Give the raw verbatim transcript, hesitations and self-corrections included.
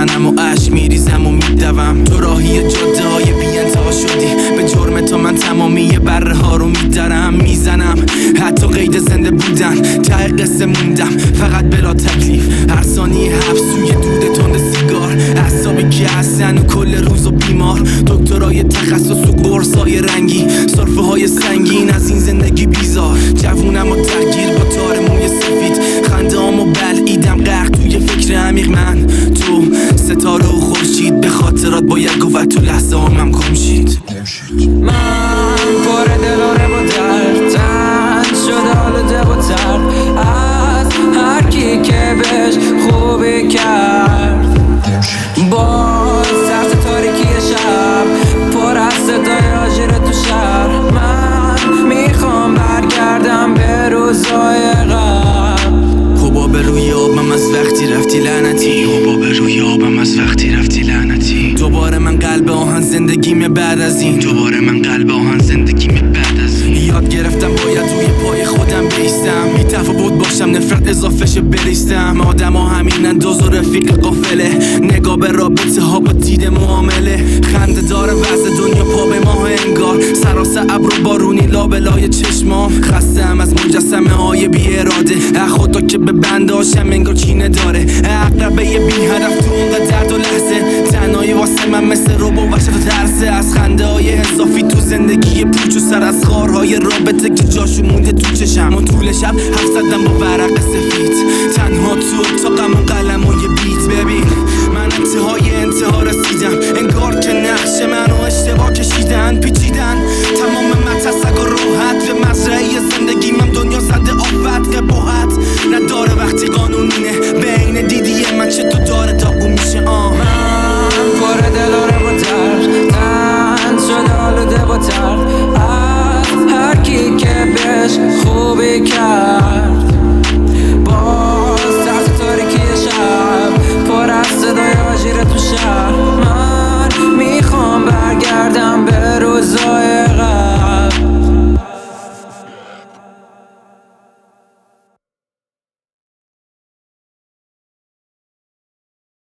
میزنم و عشق میریزم و میدوم. تو راهی جاده های بی انتها شدی، به جرم تو من تمامی بره ها رو میدرم میزنم. حتی قید زنده بودن ته قصه موندم، فقط بلا تکلیف. هر ثانیه حبس توی دود تند سیگار، اعصابی که هستن و کل روز و بیمار. دکترای تخصص و قرصای رنگی، سرفه های سنگین از این زندگی بیزار. جوونم و درگیر با تار موی سفید، خنده هامو بلعیدم غرق توی فکر عمیق. من تو ستاره و خورشید، به خاطرات باید گفت تو لحظه هامم گم شید. من پر دلاره با درد، تن شده آلوده با ترد از هر کی که بهش خوبی کرد. باز ترس تاریکی شب پر از صدای آژیر تو شهر. من میخوام برگردم به روزای قبل. حباب روی آبم از وقتی رفتی لعنتی، حباب روی آبم از وقتی رفتی لعنتی. دوباره من قلب آهن زندگیمه بعد از این، دوباره من قلب آهن زندگیمه بعد از این. یاد گرفتم باید روی پای خودم بیستم، بی تفاوت باشم نفرت اضافهش بریستم. آدم ها همینن دوز و رفیق قافله، نگاه به رابطه ها با دید معامله. خنده داره وضع دنیا پا به ماه انگار، سراسر ابر و بارونی لابلای چشمام. خستم از مجسمه های بی اراده، خدا که به بنده هاشم انگار چینه داره. اقربه بی هدف تو اونقدر درد و لحظه، تنهایی واسه من مثل روبو وحشت و ترسه. از خنده های اضافی تو زندگی پوچ و سر از خارهای رابطه که جاشو مونده تو چشم. و طول شب حرف زدم با ورق سفید، تنها تو اتاقم و قلم و